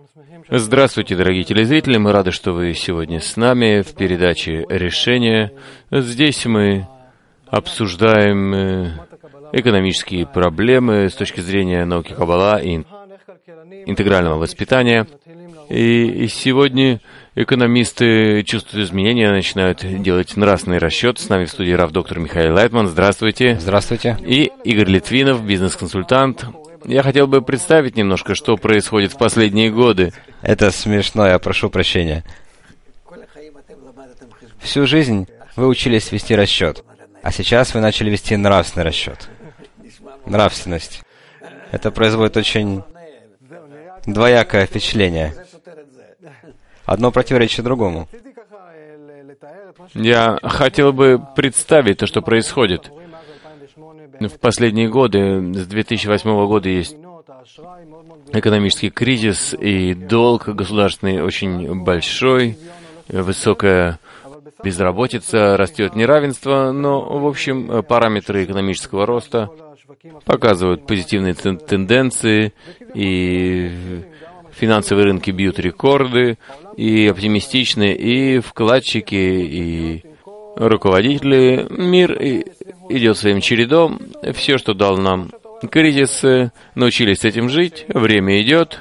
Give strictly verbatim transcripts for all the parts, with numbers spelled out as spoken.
Здравствуйте, дорогие телезрители. Мы рады, что вы сегодня с нами в передаче «Решение». Здесь мы обсуждаем экономические проблемы с точки зрения науки Каббала и интегрального воспитания. И сегодня экономисты чувствуют изменения, начинают делать нравственный расчет. С нами в студии рав доктор Михаил Лайтман. Здравствуйте. Здравствуйте. И Игорь Литвинов, бизнес-консультант. Я хотел бы представить немножко, что происходит в последние годы. Это смешно, я прошу прощения. Всю жизнь вы учились вести расчет, а сейчас вы начали вести нравственный расчет. Нравственность. Это производит очень двоякое впечатление. Одно противоречит другому. Я хотел бы представить то, что происходит. В последние годы, с две тысячи восьмого года, есть экономический кризис, и долг государственный очень большой, высокая безработица, растет неравенство, но, в общем, параметры экономического роста показывают позитивные тенденции, и финансовые рынки бьют рекорды, и оптимистичны, и вкладчики, и руководители. Мир идет своим чередом. Все, что дал нам кризис, научились с этим жить. Время идет.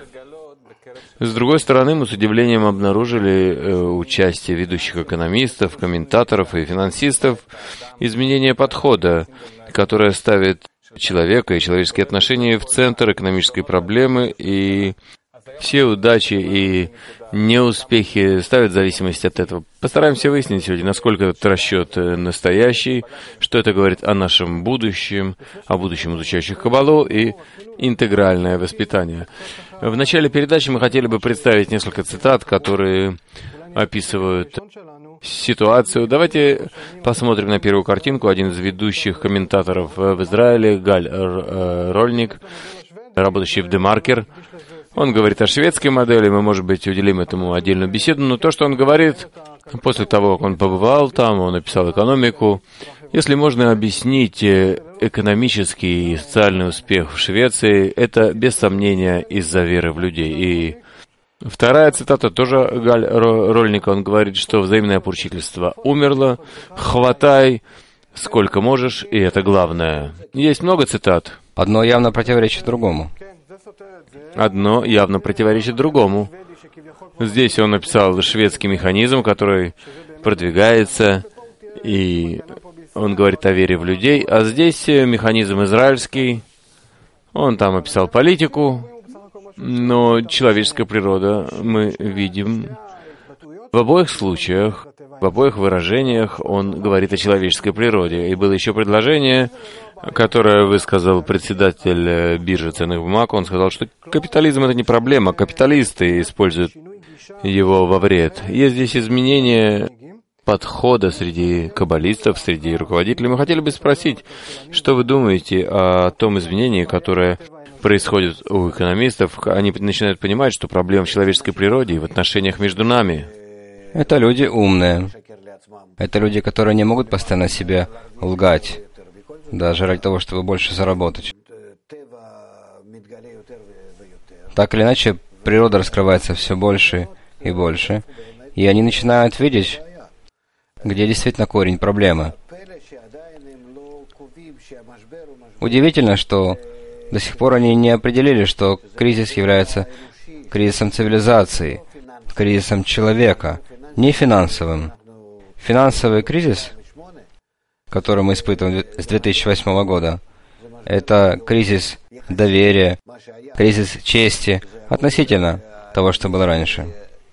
С другой стороны, мы с удивлением обнаружили э, участие ведущих экономистов, комментаторов и финансистов, изменение подхода, которое ставит человека и человеческие отношения в центр экономической проблемы, и все удачи и неуспехи ставят зависимость от этого. Постараемся выяснить сегодня, насколько этот расчет настоящий, что это говорит о нашем будущем, о будущем изучающих Каббалу и интегральное воспитание. В начале передачи мы хотели бы представить несколько цитат, которые описывают ситуацию. Давайте посмотрим на первую картинку. Один из ведущих комментаторов в Израиле, Галь Рольник, работающий в Демаркер. Он говорит о шведской модели, мы, может быть, уделим этому отдельную беседу, но то, что он говорит, после того, как он побывал там, он написал экономику, если можно объяснить экономический и социальный успех в Швеции, это, без сомнения, из-за веры в людей. И вторая цитата тоже Галь Рольника, он говорит, что взаимное поручительство умерло, хватай сколько можешь, и это главное. Есть много цитат. Одно явно противоречит другому. Одно явно противоречит другому. Здесь он написал шведский механизм, который продвигается, и он говорит о вере в людей. А здесь механизм израильский, он там описал политику, но человеческая природа, мы видим, в обоих случаях, в обоих выражениях он говорит о человеческой природе. И было еще предложение, которое высказал председатель биржи ценных бумаг. Он сказал, что капитализм — это не проблема, капиталисты используют его во вред. Есть здесь изменение подхода среди каббалистов, среди руководителей. Мы хотели бы спросить, что вы думаете о том изменении, которое происходит у экономистов. Они начинают понимать, что проблема в человеческой природе и в отношениях между нами. Это люди умные. Это люди, которые не могут постоянно себе лгать, даже ради того, чтобы больше заработать. Так или иначе, природа раскрывается все больше и больше, и они начинают видеть, где действительно корень проблемы. Удивительно, что до сих пор они не определили, что кризис является кризисом цивилизации, кризисом человека, не финансовым. Финансовый кризис, который мы испытываем с две тысячи восьмого года, это кризис доверия, кризис чести относительно того, что было раньше.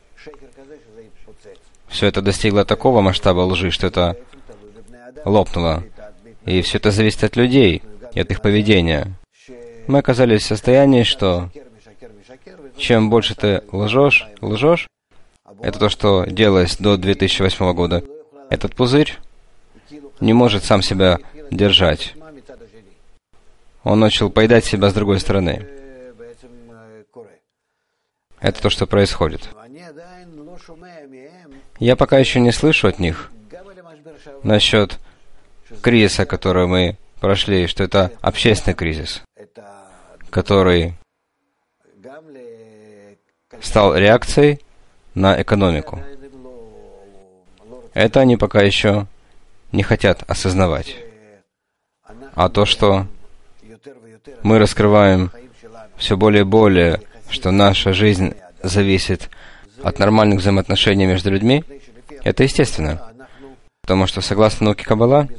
Все это достигло такого масштаба лжи, что это лопнуло. И все это зависит от людей и от их поведения. Мы оказались в состоянии, что чем больше ты лжешь, лжешь, это то, что делалось до две тысячи восьмого года, этот пузырь не может сам себя держать. Он начал поедать себя с другой стороны. Это то, что происходит. Я пока еще не слышу от них насчет кризиса, который мы прошли, что это общественный кризис, который стал реакцией на экономику. Это они пока еще не хотят осознавать. А то, что мы раскрываем все более и более, что наша жизнь зависит от нормальных взаимоотношений между людьми, это естественно. Потому что, согласно науке Каббала,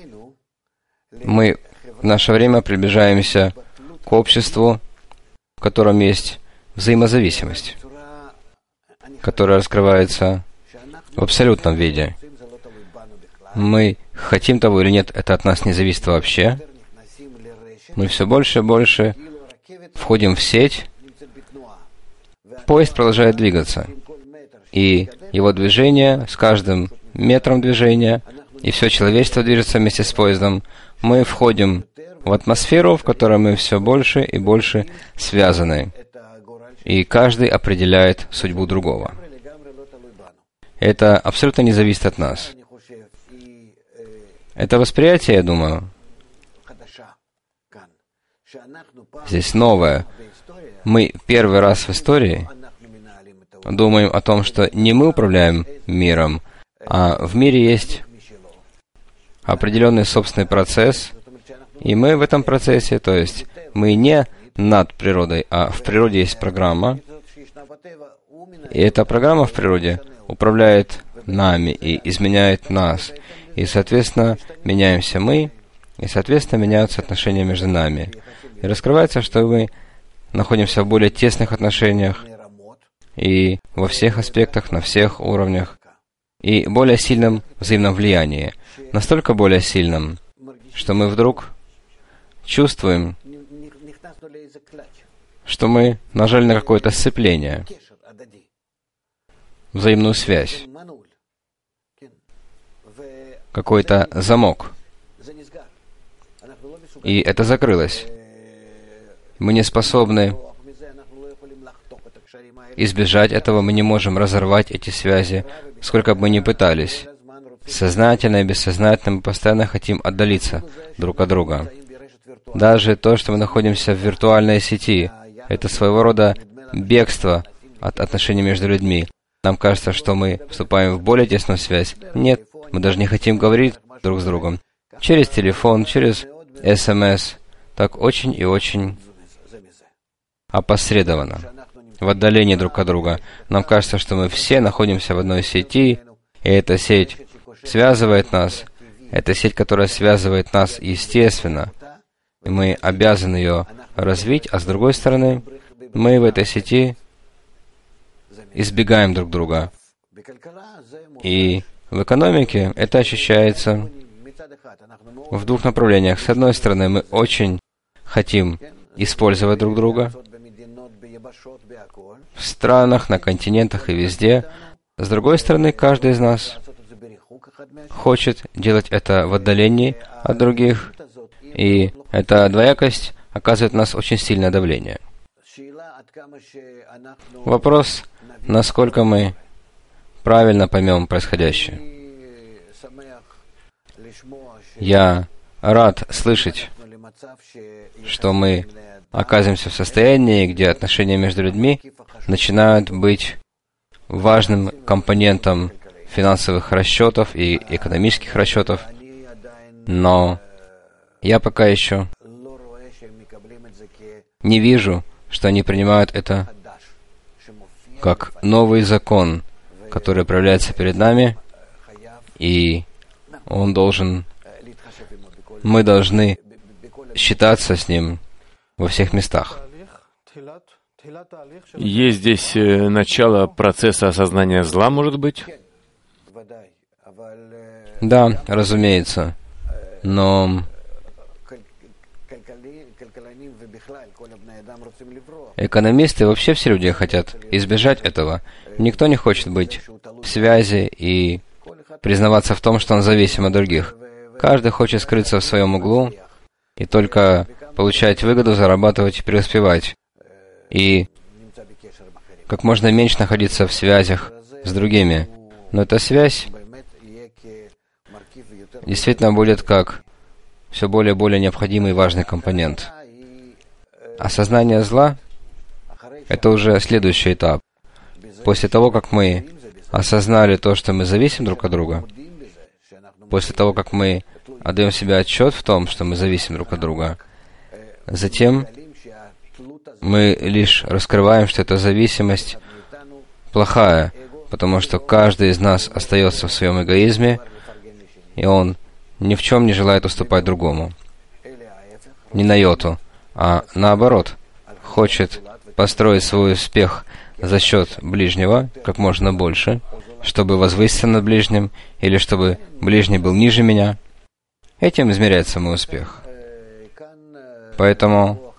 мы в наше время приближаемся к обществу, в котором есть взаимозависимость, которая раскрывается в абсолютном виде. Мы хотим того или нет, это от нас не зависит вообще. Мы все больше и больше входим в сеть. Поезд продолжает двигаться. И его движение с каждым метром движения, и все человечество движется вместе с поездом. Мы входим в атмосферу, в которой мы все больше и больше связаны. И каждый определяет судьбу другого. Это абсолютно не зависит от нас. Это восприятие, я думаю, здесь новое. Мы первый раз в истории думаем о том, что не мы управляем миром, а в мире есть определенный собственный процесс, и мы в этом процессе, то есть мы не над природой, а в природе есть программа, и эта программа в природе управляет нами и изменяет нас. И, соответственно, меняемся мы, и, соответственно, меняются отношения между нами. И раскрывается, что мы находимся в более тесных отношениях и во всех аспектах, на всех уровнях, и более сильном взаимном влиянии. Настолько более сильном, что мы вдруг чувствуем, что мы нажали на какое-то сцепление, взаимную связь, какой-то замок. И это закрылось. Мы не способны избежать этого, мы не можем разорвать эти связи, сколько бы мы ни пытались. Сознательно и бессознательно мы постоянно хотим отдалиться друг от друга. Даже то, что мы находимся в виртуальной сети, это своего рода бегство от отношений между людьми. Нам кажется, что мы вступаем в более тесную связь. Нет, мы даже не хотим говорить друг с другом. Через телефон, через эс эм эс. Так очень и очень опосредованно, в отдалении друг от друга. Нам кажется, что мы все находимся в одной сети, и эта сеть связывает нас. Это сеть, которая связывает нас естественно. И мы обязаны ее развить, а с другой стороны, мы в этой сети избегаем друг друга. И в экономике это ощущается в двух направлениях. С одной стороны, мы очень хотим использовать друг друга в странах, на континентах и везде. С другой стороны, каждый из нас хочет делать это в отдалении от других, и эта двоякость оказывает на нас очень сильное давление. Вопрос, насколько мы правильно поймем происходящее. Я рад слышать, что мы оказываемся в состоянии, где отношения между людьми начинают быть важным компонентом финансовых расчетов и экономических расчетов, но я пока еще не вижу, что они принимают это как новый закон, который проявляется перед нами, и он должен, мы должны считаться с ним во всех местах. Есть здесь э, начало процесса осознания зла, может быть? Да, разумеется. Но экономисты, вообще все люди хотят избежать этого. Никто не хочет быть в связи и признаваться в том, что он зависим от других. Каждый хочет скрыться в своем углу и только получать выгоду, зарабатывать и преуспевать. И как можно меньше находиться в связях с другими. Но эта связь действительно будет как все более и более необходимый и важный компонент. Осознание зла — это уже следующий этап. После того, как мы осознали то, что мы зависим друг от друга, после того, как мы отдаем себе отчет в том, что мы зависим друг от друга, затем мы лишь раскрываем, что эта зависимость плохая, потому что каждый из нас остается в своем эгоизме, и он ни в чем не желает уступать другому. Не на йоту, а наоборот, хочет построить свой успех за счет ближнего как можно больше, чтобы возвыситься над ближним, или чтобы ближний был ниже меня. Этим измеряется мой успех. Поэтому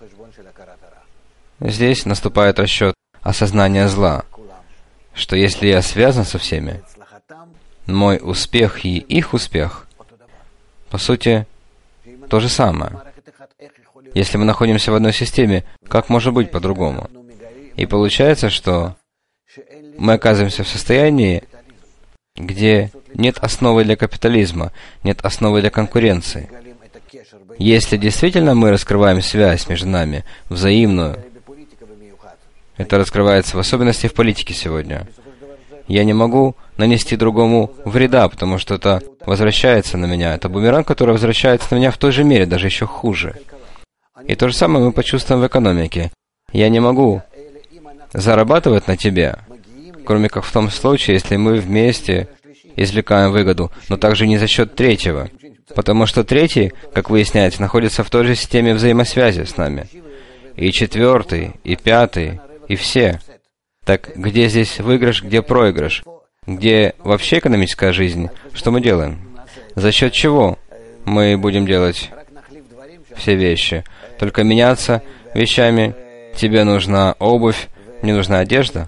здесь наступает расчет осознания зла, что если я связан со всеми, мой успех и их успех, по сути, то же самое. Если мы находимся в одной системе, как может быть по-другому? И получается, что мы оказываемся в состоянии, где нет основы для капитализма, нет основы для конкуренции. Если действительно мы раскрываем связь между нами, взаимную, это раскрывается в особенности в политике сегодня. Я не могу нанести другому вреда, потому что это возвращается на меня. Это бумеранг, который возвращается на меня в той же мере, даже еще хуже. И то же самое мы почувствуем в экономике. Я не могу зарабатывать на тебе, кроме как в том случае, если мы вместе извлекаем выгоду, но также не за счет третьего. Потому что третий, как выясняется, находится в той же системе взаимосвязи с нами. И четвертый, и пятый, и все. Так где здесь выигрыш, где проигрыш? Где вообще экономическая жизнь? Что мы делаем? За счет чего мы будем делать все вещи? Только меняться вещами? Тебе нужна обувь, мне нужна одежда?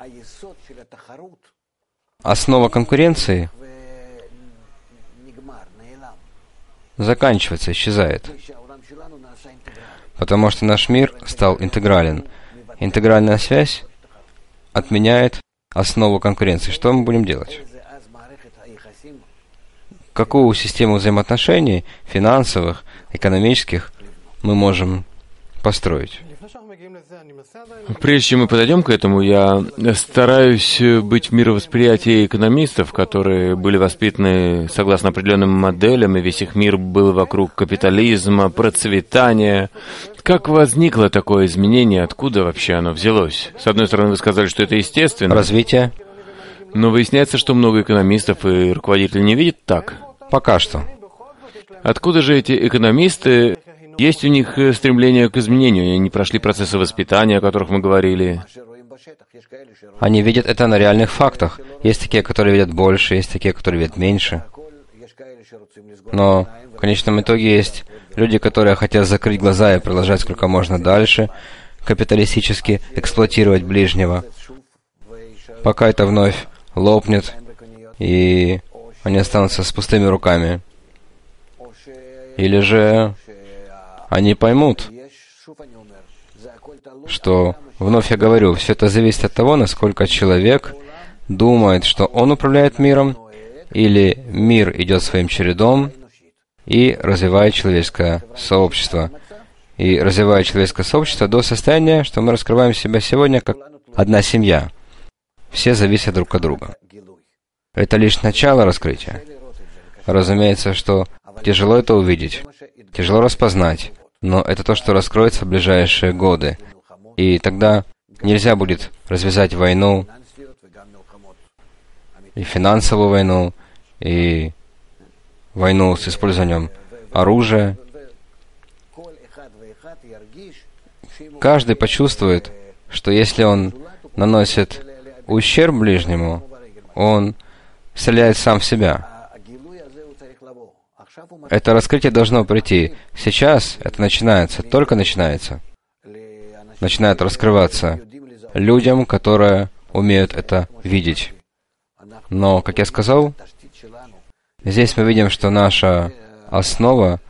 Основа конкуренции заканчивается, исчезает. Потому что наш мир стал интегрален. Интегральная связь отменяет основу конкуренции. Что мы будем делать? Какую систему взаимоотношений, финансовых, экономических, мы можем построить? Прежде чем мы подойдем к этому, я стараюсь быть в мировосприятии экономистов, которые были воспитаны согласно определенным моделям, и весь их мир был вокруг капитализма, процветания. Как возникло такое изменение? Откуда вообще оно взялось? С одной стороны, вы сказали, что это естественно. Развитие. Но выясняется, что много экономистов и руководителей не видят так. Пока что. Откуда же эти экономисты? Есть у них стремление к изменению, они прошли процессы воспитания, о которых мы говорили. Они видят это на реальных фактах. Есть такие, которые видят больше, есть такие, которые видят меньше. Но в конечном итоге есть люди, которые хотят закрыть глаза и продолжать сколько можно дальше, капиталистически эксплуатировать ближнего, пока это вновь лопнет, и они останутся с пустыми руками. Или же они поймут, что, вновь я говорю, все это зависит от того, насколько человек думает, что он управляет миром, или мир идет своим чередом и развивает человеческое сообщество. И развивает человеческое сообщество до состояния, что мы раскрываем себя сегодня как одна семья. Все зависят друг от друга. Это лишь начало раскрытия. Разумеется, что тяжело это увидеть, тяжело распознать, но это то, что раскроется в ближайшие годы. И тогда нельзя будет развязать войну, и финансовую войну, и войну с использованием оружия. Каждый почувствует, что если он наносит ущерб ближнему, он стреляет сам в себя. Это раскрытие должно прийти. Сейчас это начинается, только начинается. Начинает раскрываться людям, которые умеют это видеть. Но, как я сказал, здесь мы видим, что наша основа,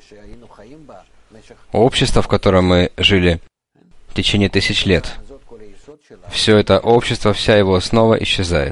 общество, в котором мы жили в течение тысяч лет, все это общество, вся его основа исчезает.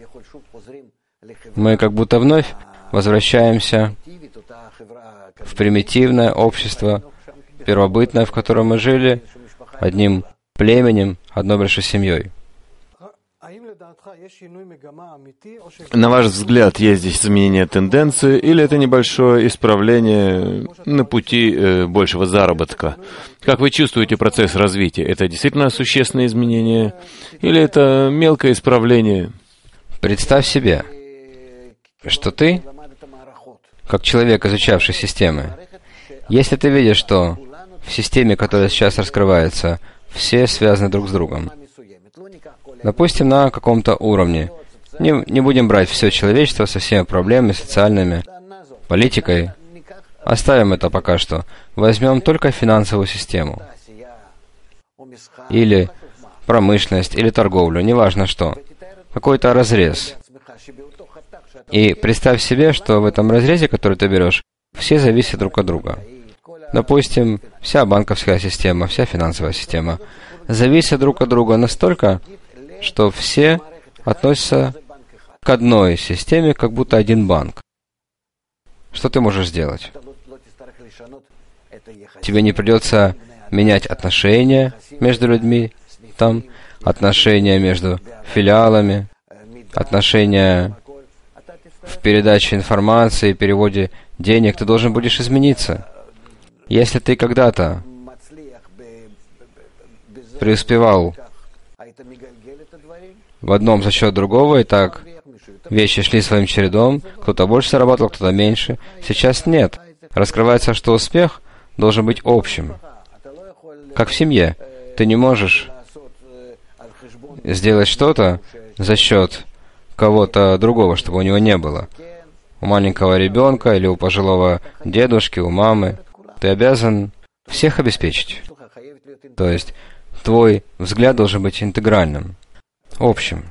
Мы как будто вновь возвращаемся в примитивное общество, первобытное, в котором мы жили, одним племенем, одной большой семьей. На ваш взгляд, есть здесь изменение тенденции, или это небольшое исправление на пути э, большего заработка? Как вы чувствуете процесс развития? Это действительно существенное изменение, или это мелкое исправление? Представь себе, что ты, как человек, изучавший системы, если ты видишь, что в системе, которая сейчас раскрывается, все связаны друг с другом, допустим, на каком-то уровне, не, не будем брать все человечество со всеми проблемами социальными, политикой, оставим это пока что, возьмем только финансовую систему, или промышленность, или торговлю, неважно что, какой-то разрез. И представь себе, что в этом разрезе, который ты берешь, все зависят друг от друга. Допустим, вся банковская система, вся финансовая система зависят друг от друга настолько, что все относятся к одной системе, как будто один банк. Что ты можешь сделать? Тебе не придется менять отношения между людьми, там, отношения между филиалами, отношения в передаче информации, переводе денег. Ты должен будешь измениться. Если ты когда-то преуспевал в одном за счет другого, и так вещи шли своим чередом, кто-то больше зарабатывал, кто-то меньше, сейчас нет. Раскрывается, что успех должен быть общим. Как в семье. Ты не можешь сделать что-то за счет кого-то другого, чтобы у него не было. У маленького ребенка или у пожилого дедушки, у мамы. Ты обязан всех обеспечить. То есть твой взгляд должен быть интегральным, общим.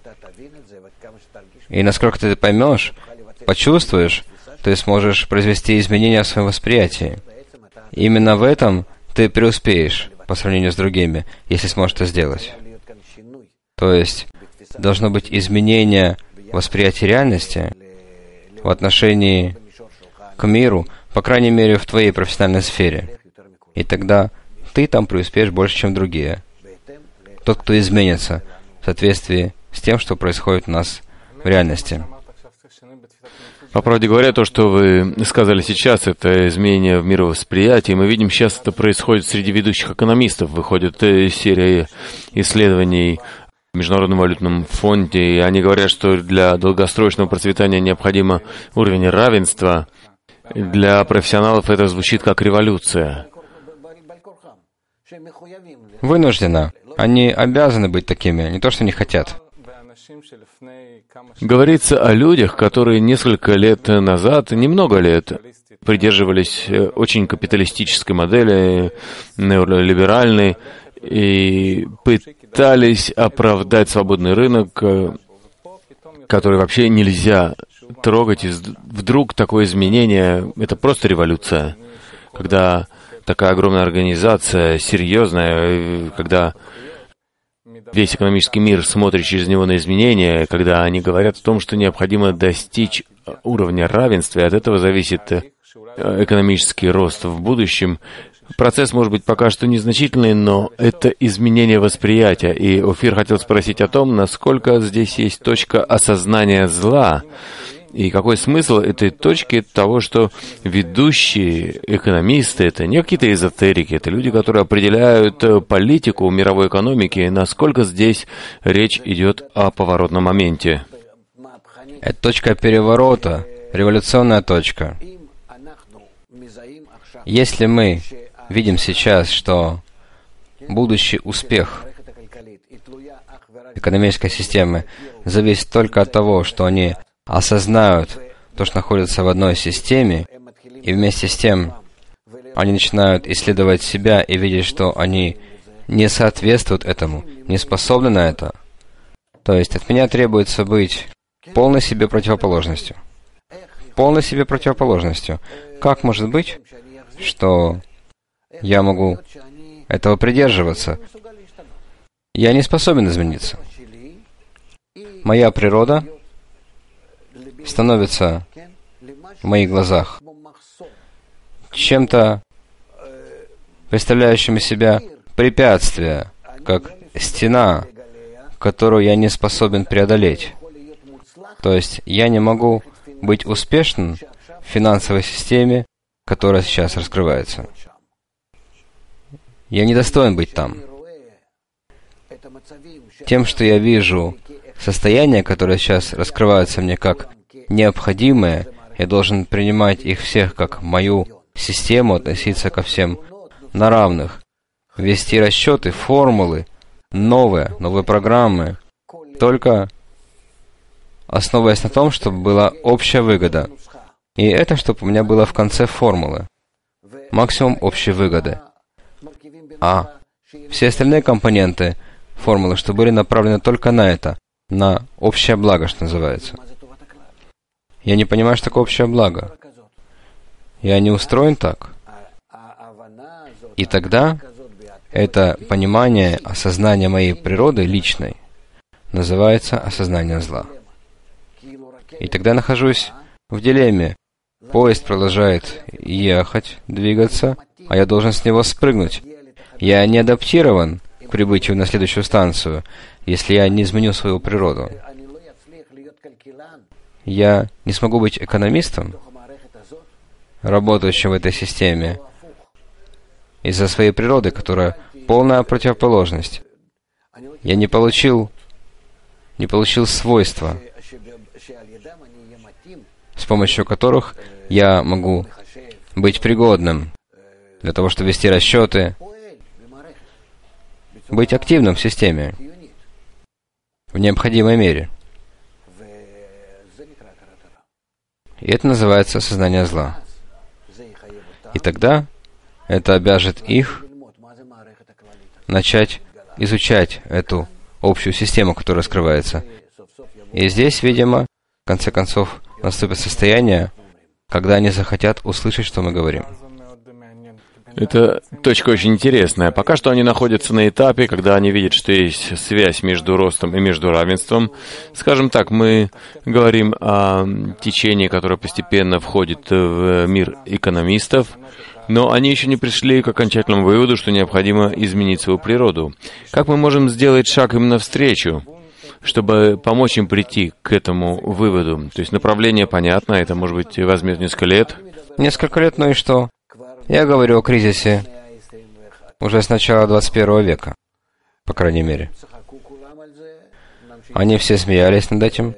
И насколько ты это поймешь, почувствуешь, ты сможешь произвести изменения в своем восприятии. Именно в этом ты преуспеешь по сравнению с другими, если сможешь это сделать. То есть должно быть изменение восприятия реальности в отношении к миру, по крайней мере, в твоей профессиональной сфере. И тогда ты там преуспеешь больше, чем другие. Тот, кто изменится в соответствии с тем, что происходит у нас в реальности. По правде говоря, то, что вы сказали сейчас, это изменение в мировосприятии. Мы видим, сейчас это происходит среди ведущих экономистов. Выходит серия исследований в Международном валютном фонде, и они говорят, что для долгосрочного процветания необходим уровень равенства. Для профессионалов это звучит как революция. Вынужденно. Они обязаны быть такими, не то, что не хотят. Говорится о людях, которые несколько лет назад, немного лет, придерживались очень капиталистической модели, неолиберальной, и пытались оправдать свободный рынок, который вообще нельзя трогать. И вдруг такое изменение — это просто революция. Когда такая огромная организация, серьезная, когда весь экономический мир смотрит через него на изменения, когда они говорят о том, что необходимо достичь уровня равенства, и от этого зависит экономический рост в будущем. Процесс может быть пока что незначительный, но это изменение восприятия. И Офир хотел спросить о том, насколько здесь есть точка осознания зла, и какой смысл этой точки того, что ведущие экономисты — это не какие-то эзотерики, это люди, которые определяют политику мировой экономики, насколько здесь речь идет о поворотном моменте. Это точка переворота, революционная точка. Если мы видим сейчас, что будущий успех экономической системы зависит только от того, что они осознают то, что находится в одной системе, и вместе с тем они начинают исследовать себя и видеть, что они не соответствуют этому, не способны на это. То есть от меня требуется быть полной себе противоположностью. Полной себе противоположностью. Как может быть, что я могу этого придерживаться? Я не способен измениться. Моя природа становится в моих глазах чем-то, представляющим из себя препятствие, как стена, которую я не способен преодолеть. То есть я не могу быть успешным в финансовой системе, которая сейчас раскрывается. Я не достоин быть там. Тем, что я вижу состояния, которые сейчас раскрываются мне как необходимые, я должен принимать их всех как мою систему, относиться ко всем на равных, вести расчеты, формулы, новые, новые программы, только основываясь на том, чтобы была общая выгода. И это, чтобы у меня было в конце формулы. Максимум общей выгоды. А все остальные компоненты формулы, что были направлены только на это, на общее благо, что называется. Я не понимаю, что такое общее благо. Я не устроен так. И тогда это понимание, осознание моей природы личной называется осознание зла. И тогда я нахожусь в дилемме. Поезд продолжает ехать, двигаться, а я должен с него спрыгнуть. Я не адаптирован к прибытию на следующую станцию, если я не изменю свою природу. Я не смогу быть экономистом, работающим в этой системе, из-за своей природы, которая полная противоположность. Я не получил, не получил свойства, с помощью которых я могу быть пригодным для того, чтобы вести расчеты, быть активным в системе в необходимой мере. И это называется сознание зла. И тогда это обяжет их начать изучать эту общую систему, которая раскрывается. И здесь, видимо, в конце концов, наступит состояние, когда они захотят услышать, что мы говорим. Это точка очень интересная. Пока что они находятся на этапе, когда они видят, что есть связь между ростом и между равенством. Скажем так, мы говорим о течении, которое постепенно входит в мир экономистов, но они еще не пришли к окончательному выводу, что необходимо изменить свою природу. Как мы можем сделать шаг им навстречу, чтобы помочь им прийти к этому выводу? То есть направление понятно, это, может быть, возьмет несколько лет. Несколько лет, ну и что? Я говорю о кризисе уже с начала двадцать первого века, по крайней мере. Они все смеялись над этим,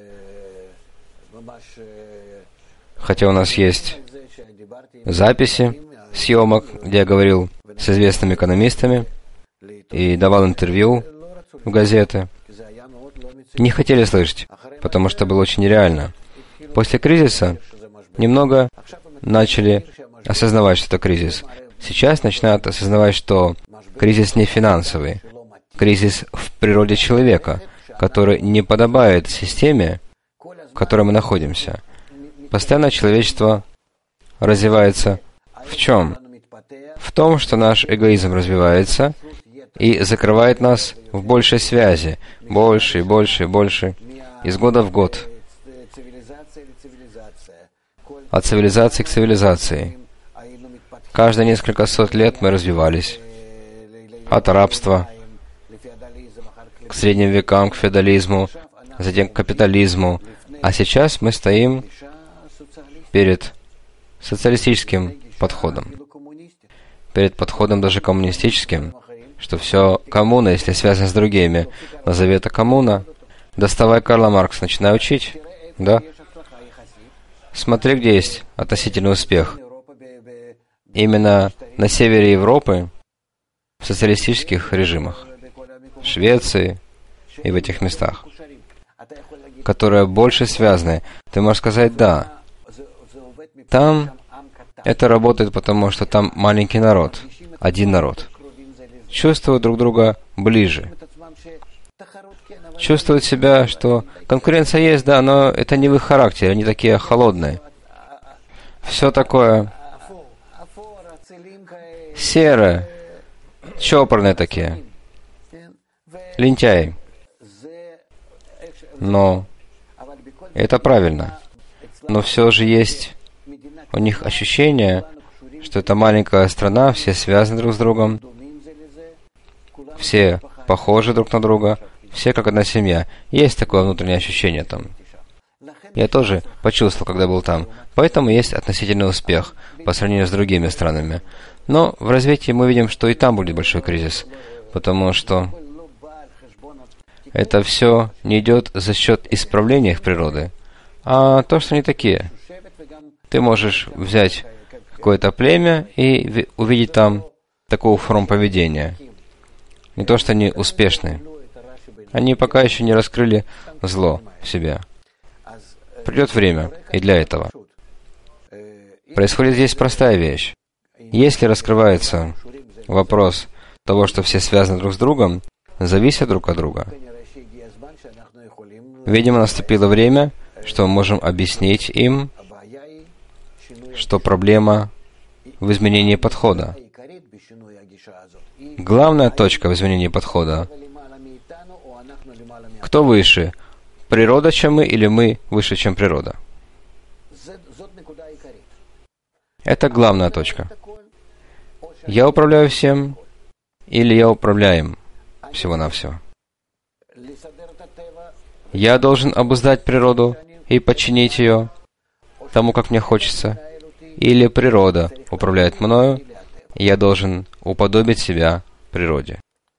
хотя у нас есть записи съемок, где я говорил с известными экономистами и давал интервью в газеты. Не хотели слышать, потому что было очень нереально. После кризиса немного начали осознавать, что это кризис. Сейчас начинают осознавать, что кризис не финансовый. Кризис в природе человека, который не подобает системе, в которой мы находимся. Постоянно человечество развивается в чем? В том, что наш эгоизм развивается и закрывает нас в большей связи, больше и больше и больше, из года в год. От цивилизации к цивилизации. Каждые несколько сот лет мы развивались. От рабства к средним векам, к феодализму, затем к капитализму. А сейчас мы стоим перед социалистическим подходом. Перед подходом даже коммунистическим, что все коммуна, если связано с другими. Назови это коммуна. Доставай Карла Маркса, начинай учить. Да? Смотри, где есть относительный успех. Именно на севере Европы, в социалистических режимах, в Швеции и в этих местах, которые больше связаны. Ты можешь сказать «да». Там это работает, потому что там маленький народ, один народ. Чувствуют друг друга ближе. Чувствуют себя, что конкуренция есть, да, но это не в их характере, они такие холодные. Все такое серое, чопорные такие, лентяи. Но это правильно. Но все же есть у них ощущение, что это маленькая страна, все связаны друг с другом, все похожи друг на друга, Все как одна семья. Есть такое внутреннее ощущение там. Я тоже почувствовал, когда был там. Поэтому есть относительный успех по сравнению с другими странами. Но в развитии мы видим, что и там будет большой кризис. Потому что это все не идет за счет исправления их природы, а то, что они такие. Ты можешь взять какое-то племя и увидеть там такую форму поведения. Не то, что они успешны. Они пока еще не раскрыли зло в себе. Придет время и для этого. Происходит здесь простая вещь. Если раскрывается вопрос того, что все связаны друг с другом, зависят друг от друга, видимо, наступило время, что мы можем объяснить им, что проблема в изменении подхода. Главная точка в изменении подхода. Кто выше? Природа, чем мы, или мы выше, чем природа? Это главная точка. Я управляю всем, или я управляем всего-навсего? Я должен обуздать природу и подчинить ее тому, как мне хочется, или природа управляет мною, и я должен уподобить себя природе.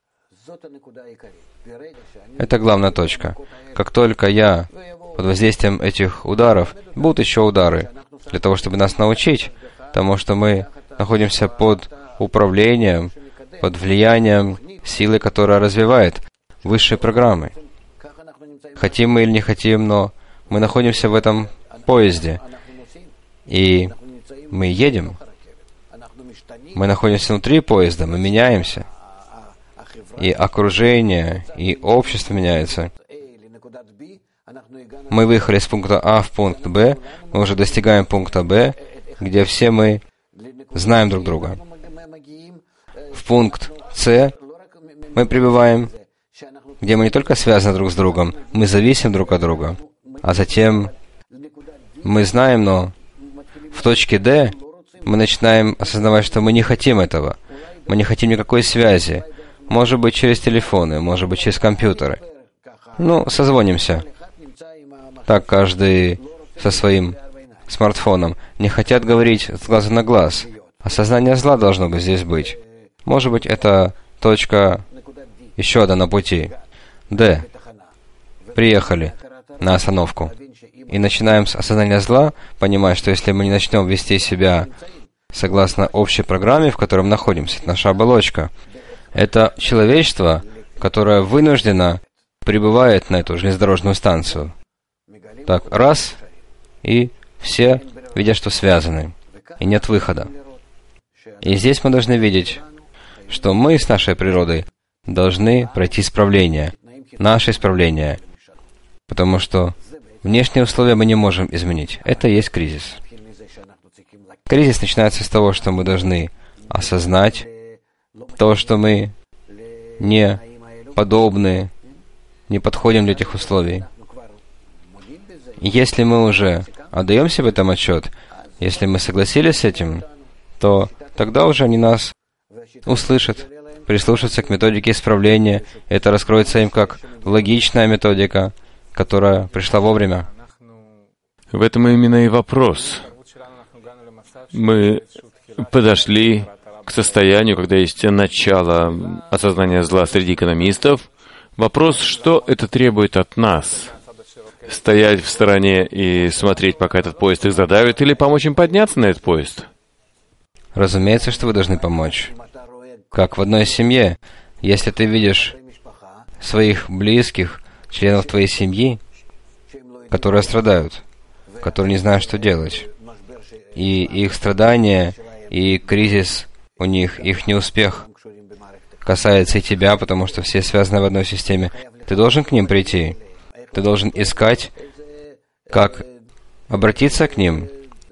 Это главная точка. Как только я под воздействием этих ударов, будут еще удары, для того, чтобы нас научить, потому что мы находимся под управлением, под влиянием силы, которая развивает высшие программы. Хотим мы или не хотим, но мы находимся в этом поезде, и мы едем. Мы находимся внутри поезда, мы меняемся. И окружение, и общество меняется. Мы выехали с пункта А в пункт Б, мы уже достигаем пункта Б, где все мы знаем друг друга. В пункт С мы прибываем, где мы не только связаны друг с другом, мы зависим друг от друга, а затем мы знаем, но в точке Д мы начинаем осознавать, что мы не хотим этого. Мы не хотим никакой связи. Может быть, через телефоны, может быть, через компьютеры. Ну, созвонимся. Так, каждый со своим смартфоном. Не хотят говорить с глаза на глаз. Осознание зла должно быть здесь быть. Может быть, это точка еще одна на пути. Д. Приехали на остановку. И начинаем с осознания зла, понимая, что если мы не начнем вести себя согласно общей программе, в которой мы находимся, это наша оболочка, это человечество, которое вынуждено прибывает на эту железнодорожную станцию. Так, раз, и все видят, что связаны, и нет выхода. И здесь мы должны видеть, что мы с нашей природой должны пройти исправление, наше исправление, потому что внешние условия мы не можем изменить. Это и есть кризис. Кризис начинается с того, что мы должны осознать то, что мы не подобны, не подходим для этих условий. И если мы уже отдаем себе в этом отчет, если мы согласились с этим, то тогда уже они нас услышат, прислушаются к методике исправления. Это раскроется им как логичная методика, которая пришла вовремя. В этом именно и вопрос. Мы подошли к состоянию, когда есть начало осознания зла среди экономистов. Вопрос, что это требует от нас? Стоять в стороне и смотреть, пока этот поезд их задавит, или помочь им подняться на этот поезд? Разумеется, что вы должны помочь. Как в одной семье. Если ты видишь своих близких, членов твоей семьи, которые страдают, которые не знают, что делать, и их страдания, и кризис у них, их неуспех касается и тебя, потому что все связаны в одной системе, ты должен к ним прийти. Ты должен искать, как обратиться к ним,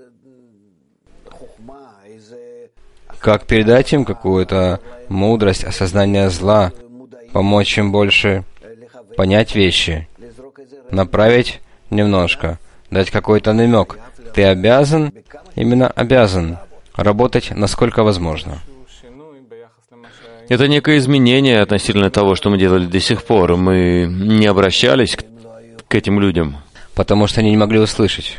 как передать им какую-то мудрость, осознание зла, помочь им больше понять вещи, направить немножко, дать какой-то намек. Ты обязан, именно обязан, работать насколько возможно. это некое изменение относительно того, что мы делали до сих пор. Мы не обращались к, к этим людям. Потому что они не могли услышать.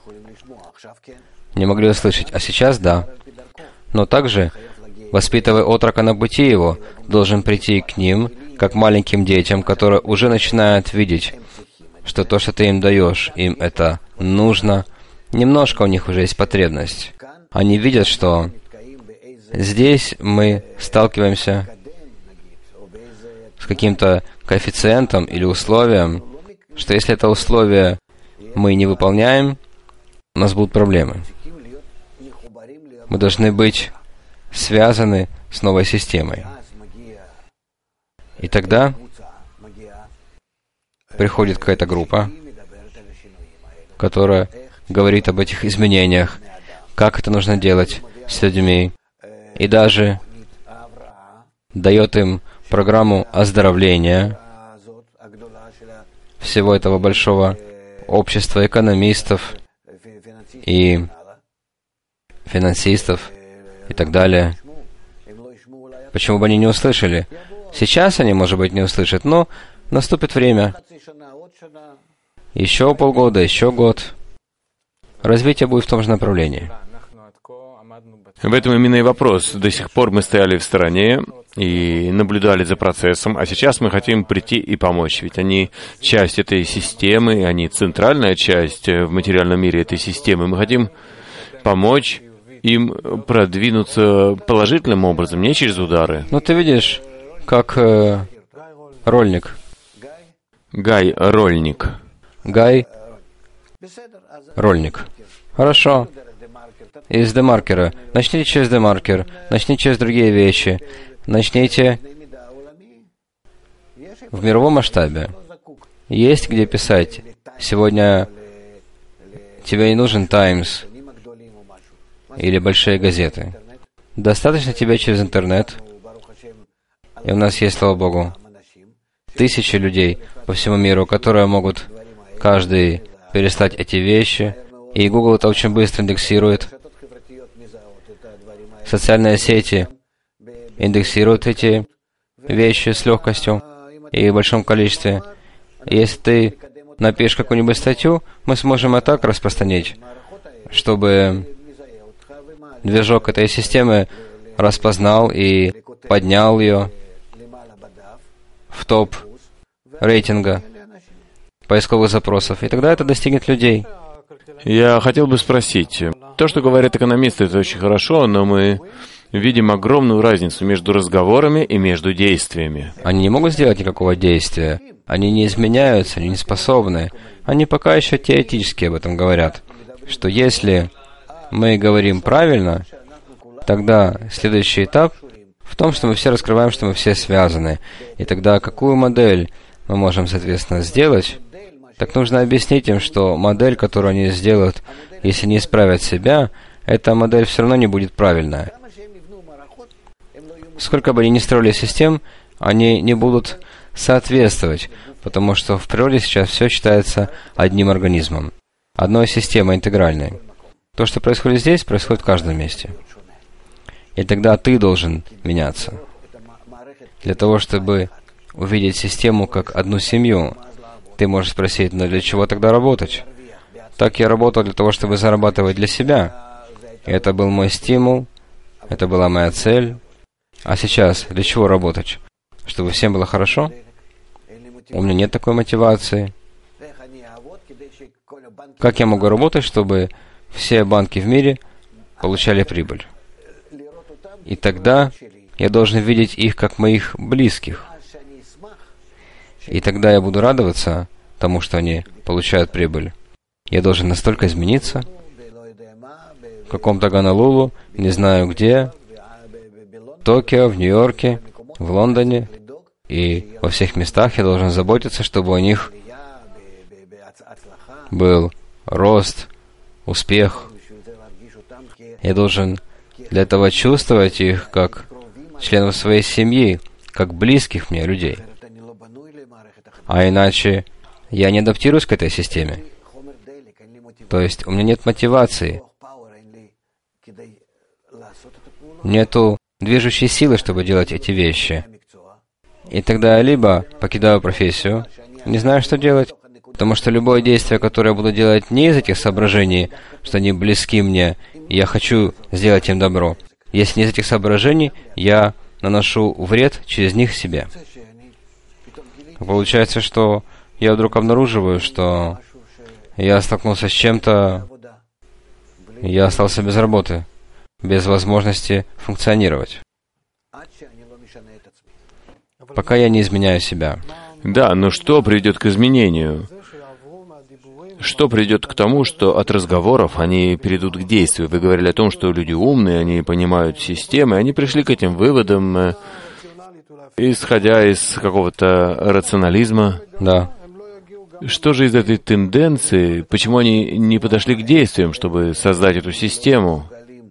Не могли услышать. А сейчас да. Но также, воспитывая отрока на пути его, должен прийти к ним, как маленьким детям, которые уже начинают видеть, что то, что ты им даешь, им это нужно. Немножко у них уже есть потребность. Они видят, что здесь мы сталкиваемся с каким-то коэффициентом или условием, что если это условие мы не выполняем, у нас будут проблемы. Мы должны быть связаны с новой системой. И тогда приходит какая-то группа, которая говорит об этих изменениях, как это нужно делать с людьми, и даже дает им программу оздоровления всего этого большого общества экономистов и финансистов и так далее. Почему бы они не услышали? Сейчас они, может быть, не услышат, но наступит время. Еще полгода, еще год. Развитие будет в том же направлении. В этом именно и вопрос. До сих пор мы стояли в стороне и наблюдали за процессом, а сейчас мы хотим прийти и помочь. Ведь они часть этой системы, они центральная часть в материальном мире этой системы. Мы хотим помочь им продвинуться положительным образом, не через удары. Ну, ты видишь, как э, Рольник. Гай Рольник. Гай Рольник. Хорошо. Из демаркера. Начните через демаркер. Начните через другие вещи. Начните в мировом масштабе. Есть где писать. Сегодня тебе не нужен Таймс или большие газеты. Достаточно тебе через интернет. И у нас есть, слава Богу, тысячи людей по всему миру, которые могут каждый перестать эти вещи. И Google это очень быстро индексирует. Социальные сети индексируют эти вещи с легкостью и в большом количестве. Если ты напишешь какую-нибудь статью, мы сможем и так распространить, чтобы движок этой системы распознал и поднял ее в топ рейтинга поисковых запросов. И тогда это достигнет людей. Я хотел бы спросить, то, что говорят экономисты, это очень хорошо, но мы видим огромную разницу между разговорами и между действиями. Они не могут сделать никакого действия. Они не изменяются, они не способны. Они пока еще теоретически об этом говорят, что если мы говорим правильно, тогда следующий этап в том, что мы все раскрываем, что мы все связаны. И тогда какую модель мы можем, соответственно, сделать? Так нужно объяснить им, что модель, которую они сделают, если не исправят себя, эта модель все равно не будет правильная. Сколько бы они ни строили систем, они не будут соответствовать, потому что в природе сейчас все считается одним организмом, одной системой интегральной. То, что происходит здесь, происходит в каждом месте. И тогда ты должен меняться. Для того, чтобы увидеть систему как одну семью, ты можешь спросить, но для чего тогда работать? Так я работал для того, чтобы зарабатывать для себя. И это был мой стимул, это была моя цель. А сейчас для чего работать? Чтобы всем было хорошо? У меня нет такой мотивации. Как я могу работать, чтобы все банки в мире получали прибыль? И тогда я должен видеть их как моих близких. И тогда я буду радоваться тому, что они получают прибыль. Я должен настолько измениться в каком-то Гонолулу, не знаю где, в Токио, в Нью-Йорке, в Лондоне, и во всех местах я должен заботиться, чтобы у них был рост, успех. Я должен для этого чувствовать их как членов своей семьи, как близких мне людей. А иначе я не адаптируюсь к этой системе. То есть у меня нет мотивации, нету движущей силы, чтобы делать эти вещи. И тогда я либо покидаю профессию, не знаю, что делать, потому что любое действие, которое я буду делать не из этих соображений, что они близки мне, и я хочу сделать им добро. Если не из этих соображений, я наношу вред через них себе. Получается, что я вдруг обнаруживаю, что я столкнулся с чем-то, я остался без работы, без возможности функционировать, пока я не изменяю себя. Да, но что приведет к изменению? Что приведет к тому, что от разговоров они перейдут к действию? Вы говорили о том, что люди умные, они понимают системы, они пришли к этим выводам, э, исходя из какого-то рационализма. Да. Что же из этой тенденции, почему они не подошли к действиям, чтобы создать эту систему?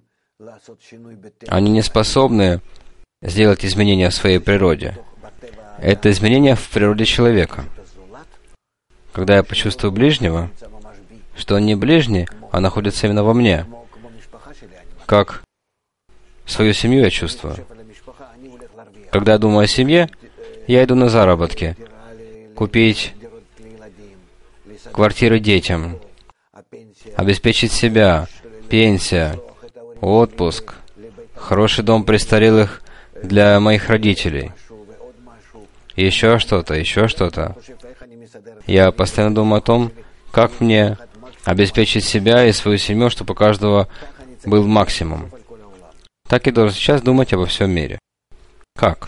Они не способны сделать изменения в своей природе. Это изменения в природе человека. Когда я почувствую ближнего, что он не ближний, а находится именно во мне, как свою семью я чувствую. Когда я думаю о семье, я иду на заработки, купить квартиры детям, обеспечить себя, пенсия, отпуск, хороший дом престарелых для моих родителей, еще что-то, еще что-то. Я постоянно думаю о том, как мне обеспечить себя и свою семью, чтобы у каждого был максимум. Так и должен сейчас думать обо всем мире. Как?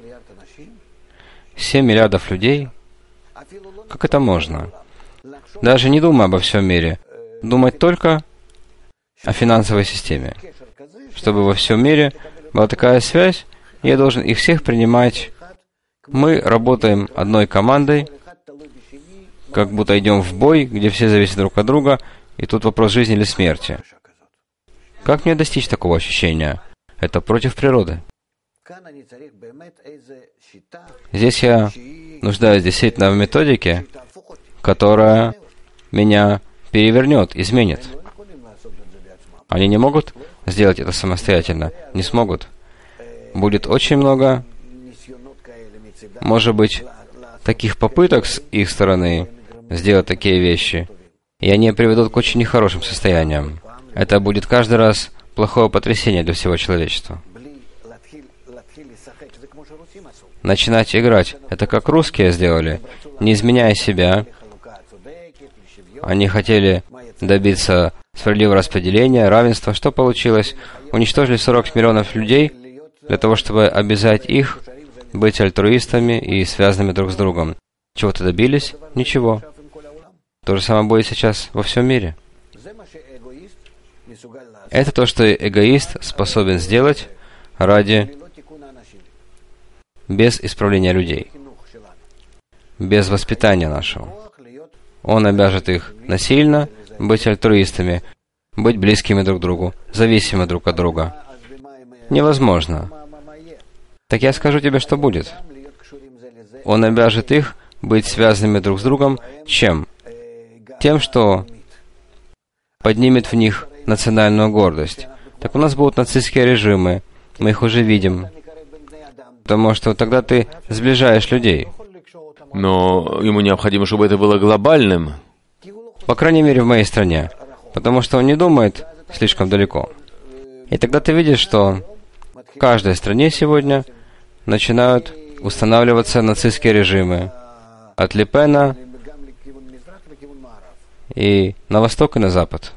Семь миллиардов людей? Как это можно? Даже не думая обо всем мире, думать только о финансовой системе. Чтобы во всем мире была такая связь, я должен их всех принимать. Мы работаем одной командой, как будто идем в бой, где все зависят друг от друга, и тут вопрос жизни или смерти. Как мне достичь такого ощущения? Это против природы. Здесь я нуждаюсь действительно в методике, которая меня перевернет, изменит. Они не могут сделать это самостоятельно, не смогут. Будет очень много, может быть, таких попыток с их стороны сделать такие вещи, и они приведут к очень нехорошим состояниям. Это будет каждый раз плохое потрясение для всего человечества. Начинать играть. Это как русские сделали, не изменяя себя. Они хотели добиться справедливого распределения, равенства. Что получилось? Уничтожили сорок миллионов людей для того, чтобы обязать их быть альтруистами и связанными друг с другом. Чего-то добились? Ничего. То же самое будет сейчас во всем мире. Это то, что эгоист способен сделать ради без исправления людей, без воспитания нашего. Он обяжет их насильно быть альтруистами, быть близкими друг к другу, зависимы друг от друга. Невозможно. Так я скажу тебе, что будет. Он обяжет их быть связанными друг с другом чем? Тем, что поднимет в них национальную гордость. Так у нас будут нацистские режимы, мы их уже видим. Потому что тогда ты сближаешь людей. Но ему необходимо, чтобы это было глобальным. По крайней мере, в моей стране. Потому что он не думает слишком далеко. И тогда ты видишь, что в каждой стране сегодня начинают устанавливаться нацистские режимы. От Ле Пена и на восток, и на запад.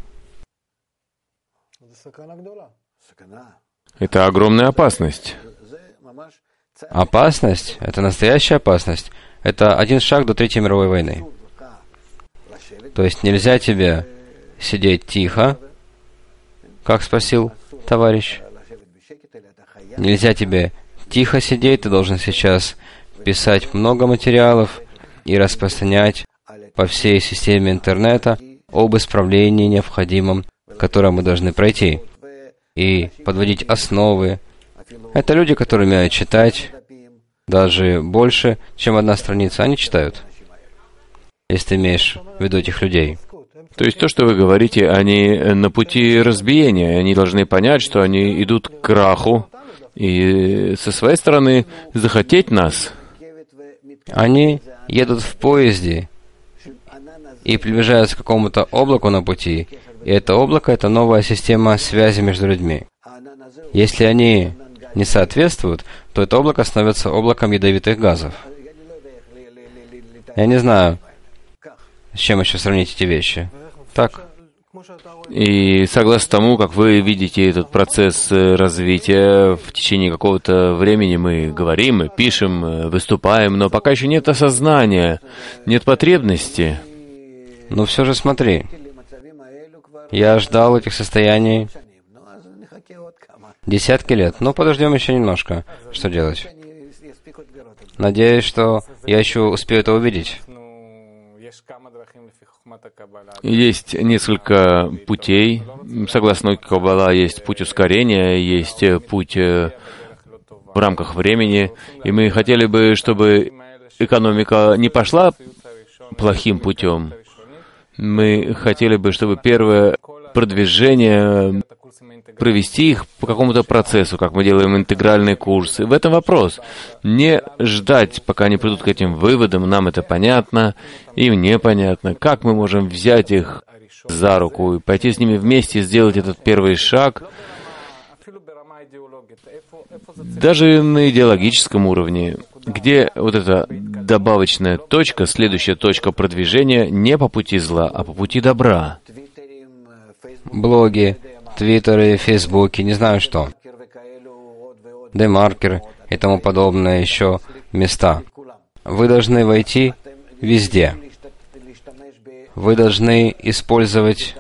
Это огромная опасность. Опасность — это настоящая опасность. Это один шаг до Третьей мировой войны. То есть нельзя тебе сидеть тихо, как спросил товарищ. Нельзя тебе тихо сидеть, ты должен сейчас писать много материалов и распространять по всей системе интернета об исправлении необходимом, которое мы должны пройти, и подводить основы. Это люди, которые умеют читать, даже больше, чем одна страница, они читают, если ты имеешь в виду этих людей. То есть то, что вы говорите, они на пути разбиения, они должны понять, что они идут к краху, и со своей стороны захотеть нас. Они едут в поезде и приближаются к какому-то облаку на пути, и это облако — это новая система связи между людьми. Если они не соответствуют, то это облако становится облаком ядовитых газов. Я не знаю, с чем еще сравнить эти вещи. Так. И согласно тому, как вы видите этот процесс развития, в течение какого-то времени мы говорим, мы пишем, выступаем, но пока еще нет осознания, нет потребности. Но все же смотри, я ждал этих состояний десятки лет. Ну, подождем еще немножко. Что делать? Надеюсь, что я еще успею это увидеть. Есть несколько путей. Согласно Каббала, есть путь ускорения, есть путь в рамках времени. И мы хотели бы, чтобы экономика не пошла плохим путем. Мы хотели бы, чтобы первое продвижение, провести их по какому-то процессу, как мы делаем интегральные курсы. В этом вопрос. Не ждать, пока они придут к этим выводам, нам это понятно, им непонятно. Как мы можем взять их за руку и пойти с ними вместе и сделать этот первый шаг, даже на идеологическом уровне, где вот эта добавочная точка, следующая точка продвижения не по пути зла, а по пути добра. Блоги, твиттеры, фейсбуки, не знаю что. Демаркер и тому подобное еще места. Вы должны войти везде. Вы должны использовать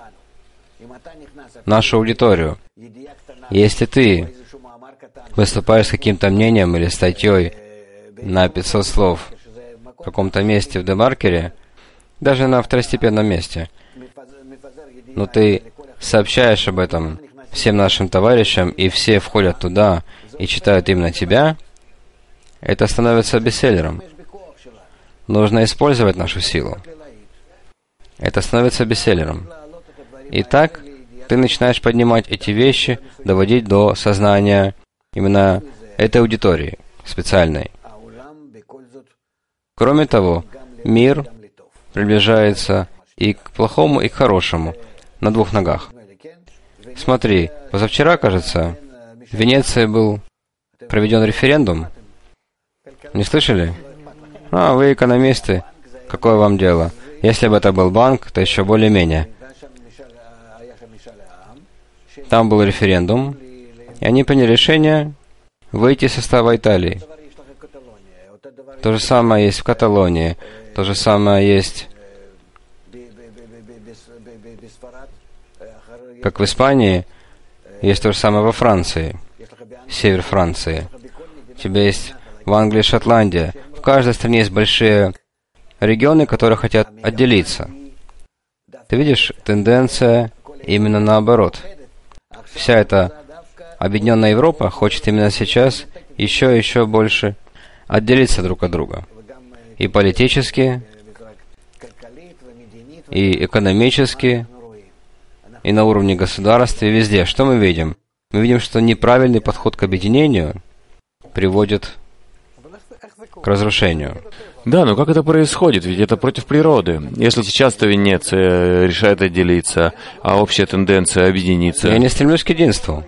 нашу аудиторию. Если ты выступаешь с каким-то мнением или статьей на пятьсот слов в каком-то месте в демаркере, даже на второстепенном месте, но ты сообщаешь об этом всем нашим товарищам, и все входят туда и читают именно тебя, это становится бестселлером. Нужно использовать нашу силу. Это становится бестселлером. И так ты начинаешь поднимать эти вещи, доводить до сознания именно этой аудитории специальной. Кроме того, мир приближается и к плохому, и к хорошему на двух ногах. Смотри, позавчера, кажется, в Венеции был проведен референдум. Не слышали? А, вы экономисты. Какое вам дело? Если бы это был банк, то еще более-менее. Там был референдум, и они приняли решение выйти из состава Италии. То же самое есть в Каталонии, то же самое есть, как в Испании, есть то же самое во Франции, север Франции. У тебя есть в Англии, Шотландия. В каждой стране есть большие регионы, которые хотят отделиться. Ты видишь, тенденция именно наоборот. Вся эта объединенная Европа хочет именно сейчас еще и еще больше отделиться друг от друга. И политически, и экономически, и на уровне государства, и везде. Что мы видим? Мы видим, что неправильный подход к объединению приводит к разрушению. Да, но как это происходит? Ведь это против природы. Если сейчас-то Венеция решает отделиться, а общая тенденция объединиться. Я не стремлюсь к единству.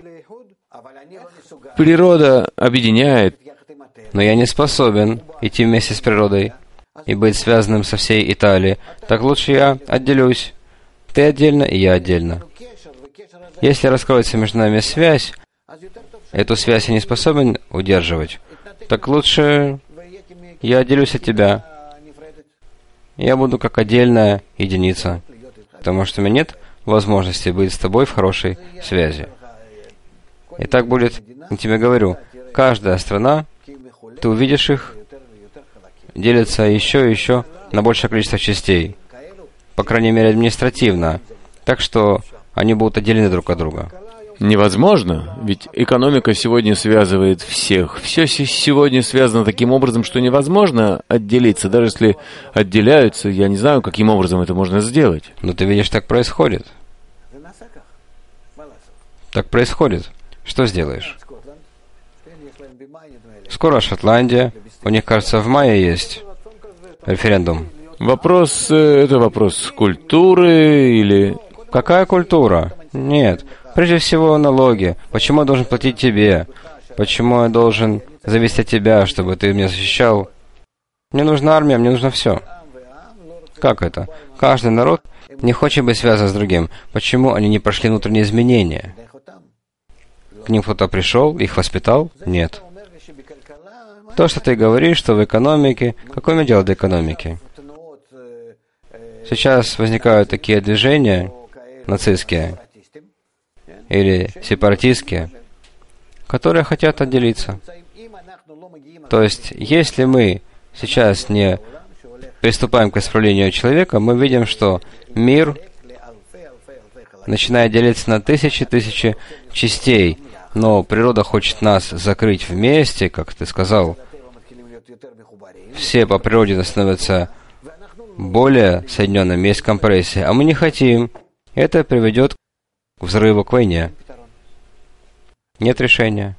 Природа объединяет. Но я не способен идти вместе с природой и быть связанным со всей Италией. Так лучше я отделюсь. Ты отдельно, и я отдельно. Если раскроется между нами связь, эту связь я не способен удерживать, так лучше я отделюсь от тебя. Я буду как отдельная единица, потому что у меня нет возможности быть с тобой в хорошей связи. И так будет, я тебе говорю, каждая страна, ты увидишь их, делятся еще и еще на большее количество частей, по крайней мере административно, так что они будут отделены друг от друга. Невозможно, ведь экономика сегодня связывает всех. Все сегодня связано таким образом, что невозможно отделиться. Даже если отделяются, я не знаю, каким образом это можно сделать. Но ты видишь, так происходит. Так происходит. Что сделаешь? Скоро Шотландия. У них, кажется, в мае есть референдум. Вопрос, это вопрос культуры или... Какая культура? Нет. Прежде всего, налоги. Почему я должен платить тебе? Почему я должен зависеть от тебя, чтобы ты меня защищал? Мне нужна армия, мне нужно все. Как это? Каждый народ не хочет быть связан с другим. Почему они не прошли внутренние изменения? К ним кто-то пришел, их воспитал? Нет. То, что ты говоришь, что в экономике... Какое мне дело до экономики? Сейчас возникают такие движения, нацистские или сепаратистские, которые хотят отделиться. То есть, если мы сейчас не приступаем к исправлению человека, мы видим, что мир начинает делиться на тысячи-тысячи частей, но природа хочет нас закрыть вместе, как ты сказал. Все по природе становятся более соединенными, есть компрессия, а мы не хотим. Это приведет к взрыву, к войне. Нет решения.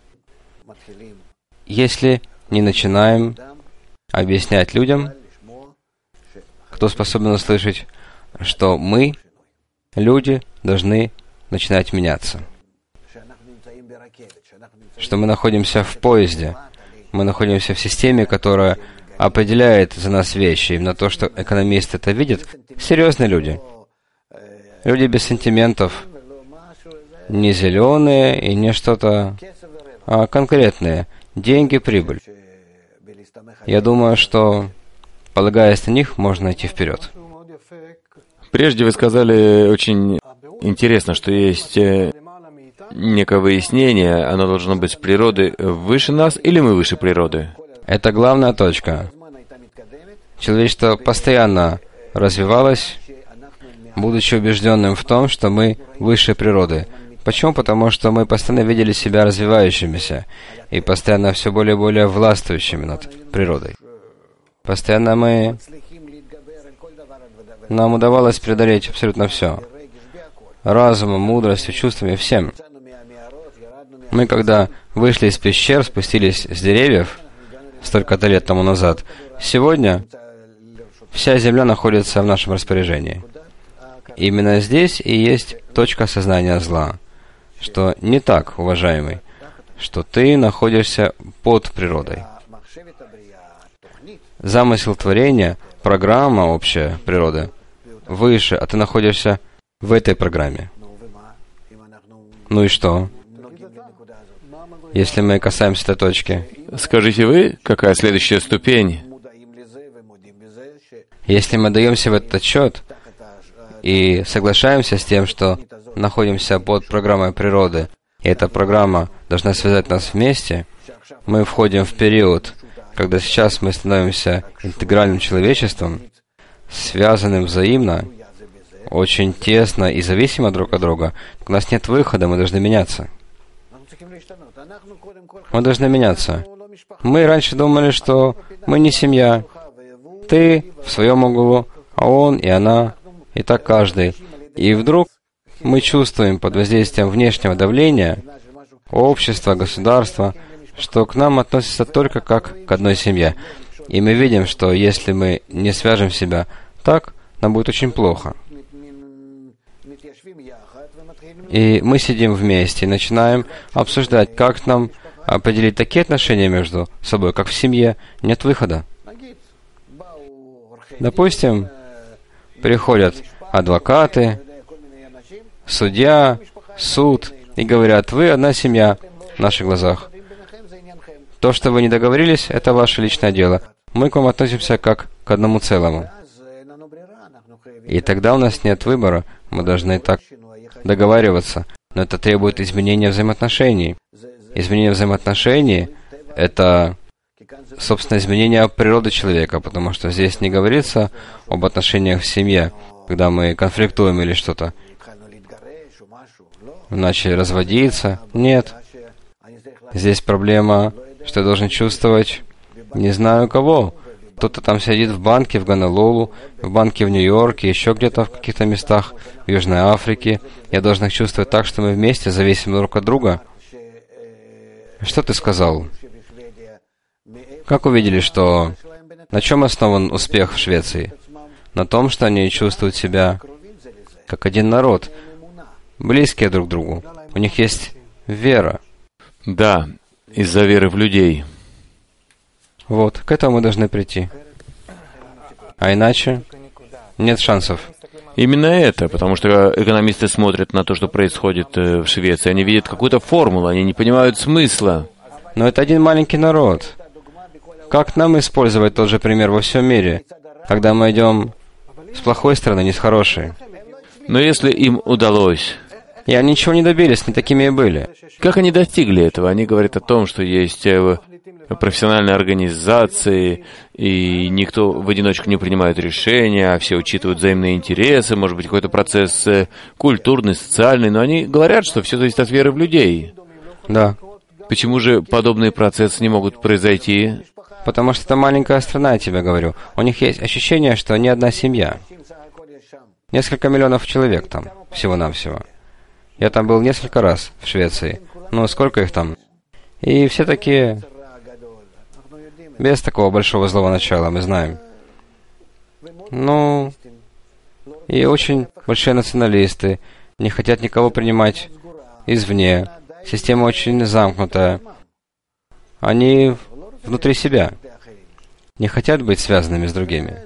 Если не начинаем объяснять людям, кто способен услышать, что мы, люди, должны начинать меняться. Что мы находимся в поезде, мы находимся в системе, которая определяет за нас вещи. Именно то, что экономисты это видят, серьезные люди. Люди без сантиментов, не зеленые и не что-то, а конкретные. Деньги, прибыль. Я думаю, что, полагаясь на них, можно идти вперед. Прежде вы сказали очень интересно, что есть некое выяснение, оно должно быть с природы выше нас или мы выше природы? Это главная точка. Человечество постоянно развивалось, будучи убежденным в том, что мы выше природы. Почему? Потому что мы постоянно видели себя развивающимися и постоянно все более и более властвующими над природой. Постоянно мы... Нам удавалось преодолеть абсолютно все. Разумом, мудростью, чувствами, всем. Мы, когда вышли из пещер, спустились с деревьев, столько-то лет тому назад, сегодня вся земля находится в нашем распоряжении. И именно здесь и есть точка осознания зла. Что не так, уважаемый, что ты находишься под природой. Замысел творения, программа общая природы, выше, а ты находишься в этой программе. Ну и что? Если мы касаемся этой точки. Скажите вы, какая следующая ступень? Если мы даемся в этот отчет и соглашаемся с тем, что находимся под программой природы, и эта программа должна связать нас вместе, мы входим в период, когда сейчас мы становимся интегральным человечеством, связанным взаимно, очень тесно и зависимо друг от друга. У нас нет выхода, мы должны меняться. Мы должны меняться. Мы раньше думали, что мы не семья. Ты в своем углу, а он и она, и так каждый. И вдруг мы чувствуем под воздействием внешнего давления, общества, государства, что к нам относятся только как к одной семье. И мы видим, что если мы не свяжем себя так, нам будет очень плохо. И мы сидим вместе и начинаем обсуждать, как нам определить такие отношения между собой, как в семье. Нет выхода. Допустим, приходят адвокаты, судья, суд, и говорят, вы одна семья в наших глазах. То, что вы не договорились, это ваше личное дело. Мы к вам относимся как к одному целому. И тогда у нас нет выбора. Мы должны так договариваться. Но это требует изменения взаимоотношений. Изменение взаимоотношений — это, собственно, изменение природы человека, потому что здесь не говорится об отношениях в семье, когда мы конфликтуем или что-то. Начали разводиться. Нет. Здесь проблема, что я должен чувствовать не знаю кого. Кто-то там сидит в банке в Гонолулу, в банке в Нью-Йорке, еще где-то в каких-то местах, в Южной Африке. Я должен их чувствовать так, что мы вместе зависим друг от друга. Что ты сказал? Как увидели, что на чем основан успех в Швеции? На том, что они чувствуют себя как один народ, близкие друг к другу. У них есть вера. Да, из-за веры в людей. Вот, к этому мы должны прийти. А иначе нет шансов. Именно это, потому что экономисты смотрят на то, что происходит в Швеции. Они видят какую-то формулу, они не понимают смысла. Но это один маленький народ. Как нам использовать тот же пример во всем мире, когда мы идем с плохой стороны, не с хорошей? Но если им удалось... И они ничего не добились, не такими и были. Как они достигли этого? Они говорят о том, что есть профессиональные организации, и никто в одиночку не принимает решения, а все учитывают взаимные интересы, может быть, какой-то процесс культурный, социальный, но они говорят, что все зависит от веры в людей. Да. Почему же подобные процессы не могут произойти? Потому что это маленькая страна, я тебе говорю. У них есть ощущение, что они одна семья. Несколько миллионов человек там, всего-навсего. Я там был несколько раз, в Швеции. Ну, сколько их там? И все такие... Без такого большого злого начала, мы знаем. Ну... И очень большие националисты. Не хотят никого принимать извне. Система очень замкнутая. Они внутри себя. Не хотят быть связанными с другими.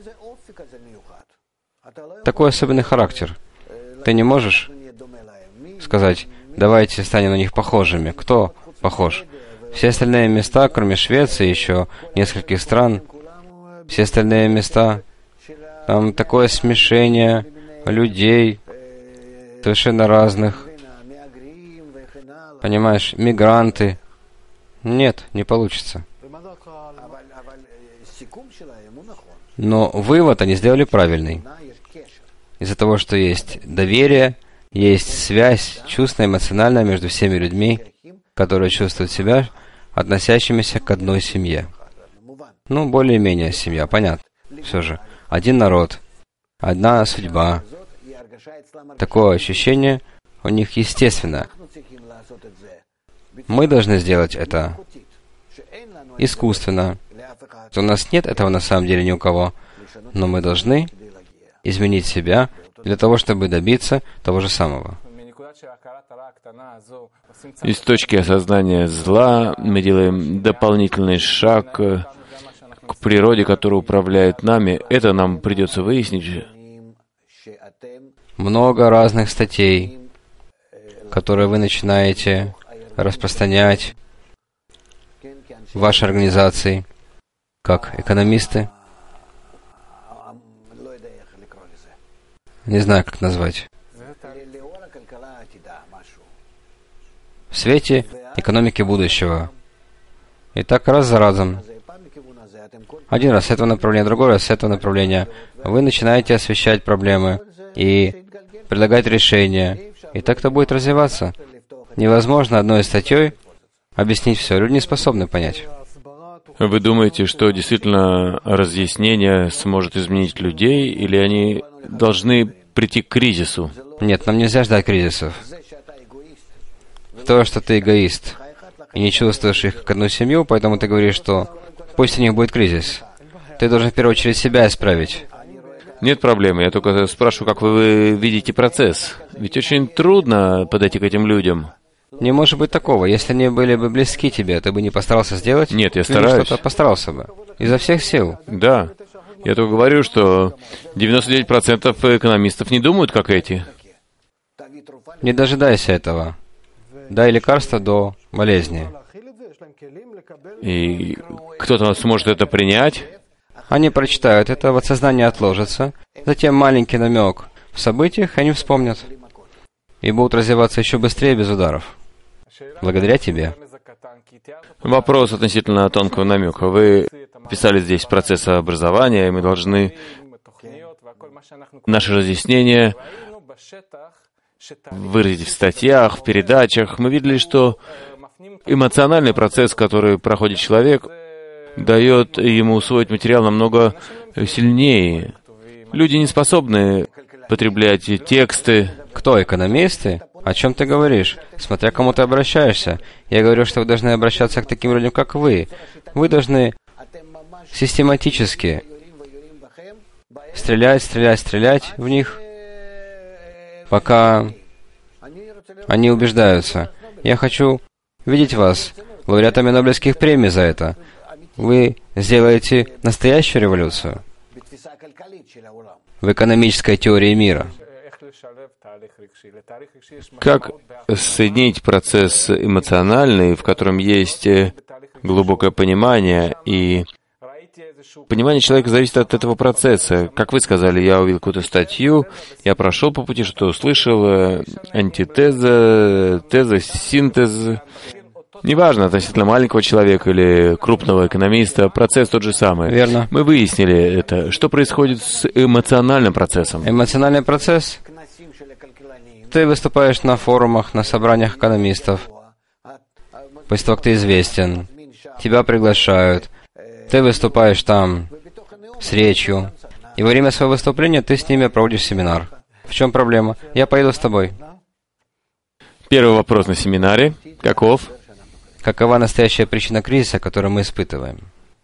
Такой особенный характер. Ты не можешь сказать, давайте станем на них похожими. Кто похож? Все остальные места, кроме Швеции, еще нескольких стран, все остальные места, там такое смешение людей, совершенно разных. Понимаешь, мигранты. Нет, не получится. Но вывод они сделали правильный. Из-за того, что есть доверие, есть связь чувственная, эмоциональная между всеми людьми, которые чувствуют себя относящимися к одной семье. Ну, более-менее семья, понятно. Все же. Один народ, одна судьба. Такое ощущение у них естественно. Мы должны сделать это искусственно. У нас нет этого на самом деле ни у кого. Но мы должны изменить себя для того, чтобы добиться того же самого. Из точки осознания зла мы делаем дополнительный шаг к природе, которая управляет нами. Это нам придется выяснить. Много разных статей, которые вы начинаете распространять в вашей организации, как экономисты. Не знаю, как назвать. В свете экономики будущего. И так раз за разом. Один раз с этого направления, другой раз с этого направления. Вы начинаете освещать проблемы и предлагать решения. И так это будет развиваться. Невозможно одной статьей объяснить все. Люди не способны понять. Вы думаете, что действительно разъяснение сможет изменить людей, или они должны прийти к кризису? Нет, нам нельзя ждать кризисов. То, что ты эгоист и не чувствуешь их как одну семью, поэтому ты говоришь, что пусть у них будет кризис. Ты должен в первую очередь себя исправить. Нет проблемы, я только спрашиваю, как вы видите процесс. Ведь очень трудно подойти к этим людям. Не может быть такого. Если они были бы близки тебе, ты бы не постарался сделать? Нет, я Или стараюсь. что-то постарался бы. Изо всех сил. Да. Я только говорю, что девяносто девять процентов экономистов не думают, как эти. Не дожидайся этого. Дай лекарство до болезни. И кто-то сможет это принять. Они прочитают это, в подсознании отложится. Затем маленький намек в событиях они вспомнят. И будут развиваться еще быстрее, без ударов. Благодаря тебе. Вопрос относительно тонкого намека. Вы писали здесь процесс образования, и мы должны наши разъяснения выразить в статьях, в передачах. Мы видели, что эмоциональный процесс, который проходит человек, дает ему усвоить материал намного сильнее. Люди не способны потреблять тексты. Кто экономисты? О чем ты говоришь? Смотря к кому ты обращаешься. Я говорю, что вы должны обращаться к таким людям, как вы. Вы должны систематически стрелять, стрелять, стрелять в них, пока они убеждаются. Я хочу видеть вас лауреатами Нобелевских премий за это. Вы сделаете настоящую революцию в экономической теории мира. Как соединить процесс эмоциональный, в котором есть глубокое понимание, и понимание человека зависит от этого процесса. Как вы сказали, я увидел какую-то статью, я прошел по пути, что услышал, антитеза, теза, синтез. Неважно, относительно маленького человека или крупного экономиста, процесс тот же самый. Верно. Мы выяснили это. Что происходит с эмоциональным процессом? Эмоциональный процесс? Ты выступаешь на форумах, на собраниях экономистов. После того, как ты известен, тебя приглашают, ты выступаешь там с речью, и во время своего выступления ты с ними проводишь семинар. В чем проблема? Я поеду с тобой. Первый вопрос на семинаре. Каков? Какова настоящая причина кризиса, который мы испытываем?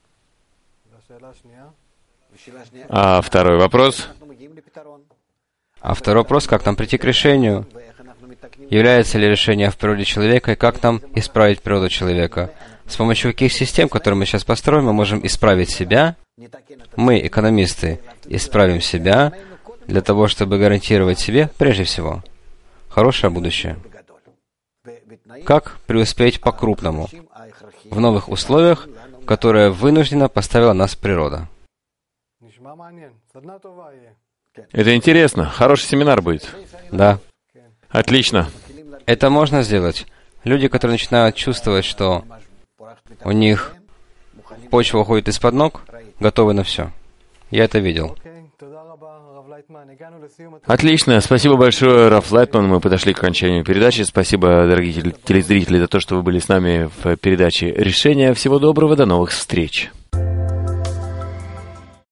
А второй вопрос? А второй вопрос, как нам прийти к решению? Является ли решение в природе человека, и как нам исправить природу человека? С помощью каких систем, которые мы сейчас построим, мы можем исправить себя? Мы, экономисты, исправим себя для того, чтобы гарантировать себе, прежде всего, хорошее будущее. Как преуспеть по-крупному в новых условиях, в которые вынужденно поставила нас природа? Это интересно. Хороший семинар будет. Да. Отлично. Это можно сделать. Люди, которые начинают чувствовать, что у них почва уходит из-под ног, готовы на все. Я это видел. Отлично. Спасибо большое, Раф Лайтман. Мы подошли к окончанию передачи. Спасибо, дорогие телезрители, за то, что вы были с нами в передаче «Решение». Всего доброго. До новых встреч.